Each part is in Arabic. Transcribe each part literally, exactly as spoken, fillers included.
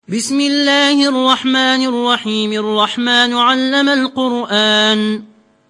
بسم الله الرحمن الرحيم. الرحمن علم القرآن،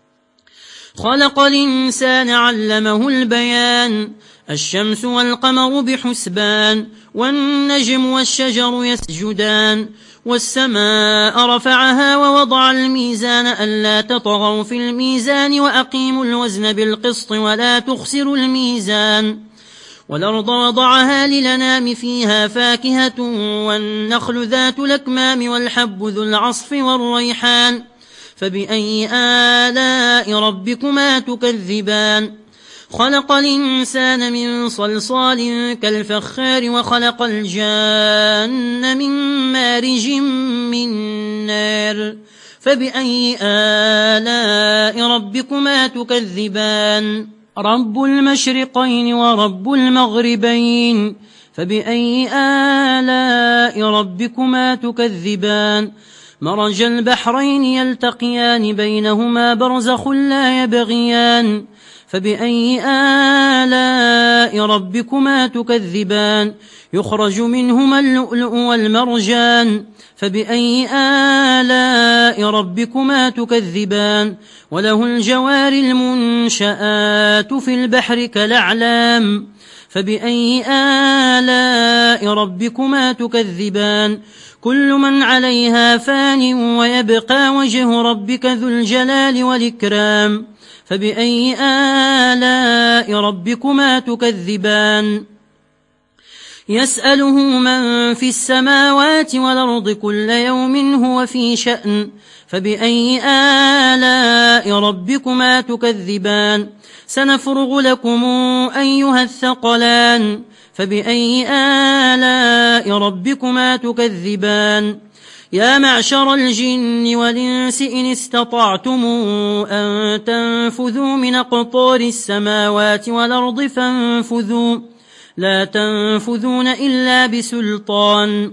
خلق الإنسان علمه البيان. الشمس والقمر بحسبان، والنجم والشجر يسجدان. والسماء رفعها ووضع الميزان ألا تطغوا في الميزان وأقيموا الوزن بالقسط ولا تخسروا الميزان. والأرض وضعها للنام فيها فاكهة والنخل ذات الأكمام والحب ذو العصف والريحان. فبأي آلاء ربكما تكذبان؟ خلق الإنسان من صلصال كالفخار وخلق الجان من مارج من نار. فبأي آلاء ربكما تكذبان؟ رب المشرقين ورب المغربين. فبأي آلاء ربكما تكذبان؟ مرج البحرين يلتقيان بينهما برزخ لا يبغيان. فبأي آلاء ربكما تكذبان؟ يخرج منهما اللؤلؤ والمرجان. فبأي آلاء ربكما تكذبان؟ وله الجوار المنشآت في البحر كالأعلام. فبأي آلاء ربكما تكذبان؟ كل من عليها فان ويبقى وجه ربك ذو الجلال والإكرام. فبأي آلاء ربكما تكذبان؟ يسأله من في السماوات والأرض كل يوم هو في شأن. فبأي آلاء ربكما تكذبان؟ سنفرغ لكم أيها الثقلان. فبأي آلاء ربكما تكذبان؟ يا معشر الجن والإنس إن استطعتم أن تنفذوا من أقطار السماوات والأرض فانفذوا، لا تنفذون إلا بسلطان.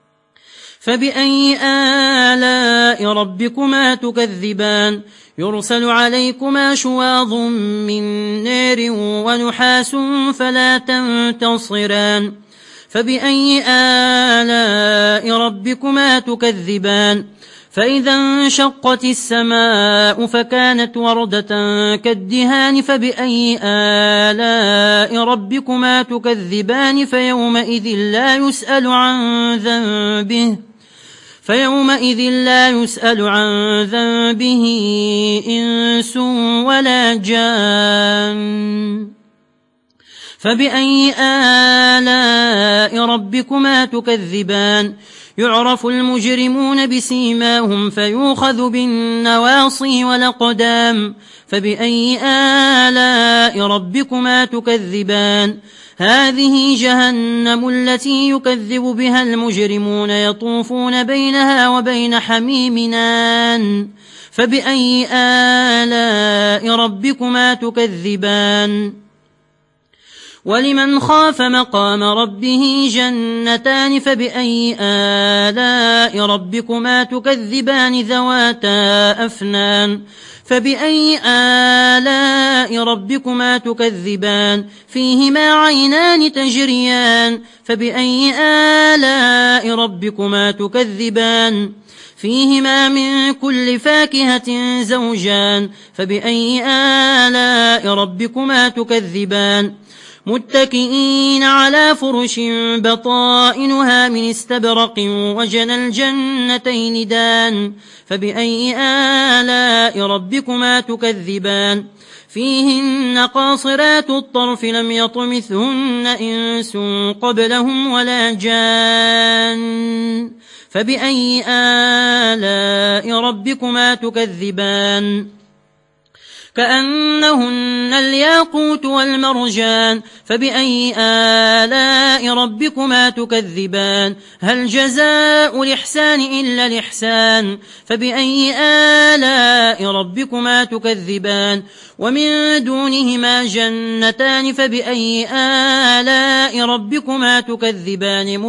فبأي آلاء ربكما تكذبان؟ يرسل عليكما شواظ من نار ونحاس فلا تنتصران. فبأي آلاء ربكما تكذبان؟ فإذا انشقت السماء فكانت وردة كالدهان. فبأي آلاء ربكما تكذبان؟ فيومئذ لا يسأل عن ذنبه فيومئذ لا يسأل عن ذنبه إنس ولا جان. فبأي آلاء ربكما تكذبان؟ يعرف المجرمون بسيماهم فيؤخذ بالنواصي والأقدام. فبأي آلاء ربكما تكذبان؟ هذه جهنم التي يكذب بها المجرمون يطوفون بينها وبين حميم آن. فبأي آلاء ربكما تكذبان؟ ولمن خاف مقام ربه جنتان. فبأي آلاء ربكما تكذبان؟ ذواتا أفنان. فبأي آلاء ربكما تكذبان؟ فيهما عينان تجريان. فبأي آلاء ربكما تكذبان؟ فيهما من كل فاكهة زوجان. فبأي آلاء ربكما تكذبان؟ متكئين على فرش بطائنها من استبرق وجنى الجنتين دان. فبأي آلاء ربكما تكذبان؟ فيهن قاصرات الطرف لم يطمثهن إنس قبلهم ولا جان. فبأي آلاء ربكما تكذبان؟ كأنهن الياقوت والمرجان. فبأي آلاء ربكما تكذبان؟ هل جزاء الإحسان إلا الإحسان؟ فبأي آلاء ربكما تكذبان؟ ومن دونهما جنتان. فبأي آلاء ربكما تكذبان؟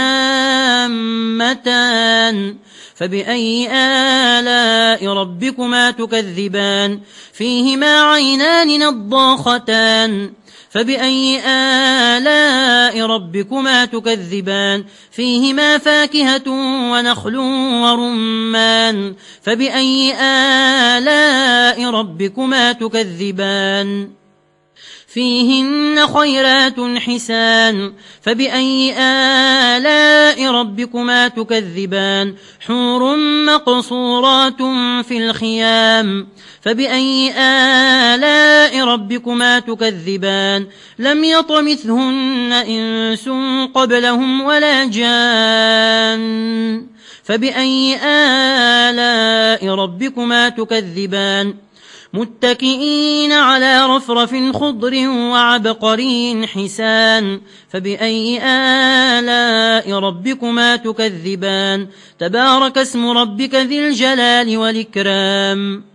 مدهامتان. فبأي آلاء ربكما تكذبان؟ فيهما عينان نضاختان. فبأي آلاء ربكما تكذبان فيهما فاكهة ونخل ورمان فبأي آلاء ربكما تكذبان فيهن خيرات حسان فبأي آلاء ربكما تكذبان حور مقصورات في الخيام فبأي آلاء ربكما تكذبان لم يطمثهن إنس قبلهم ولا جان فبأي آلاء ربكما تكذبان متكئين على رفرف خضر وعبقري حسان فبأي آلاء ربكما تكذبان تبارك اسم ربك ذي الجلال والإكرام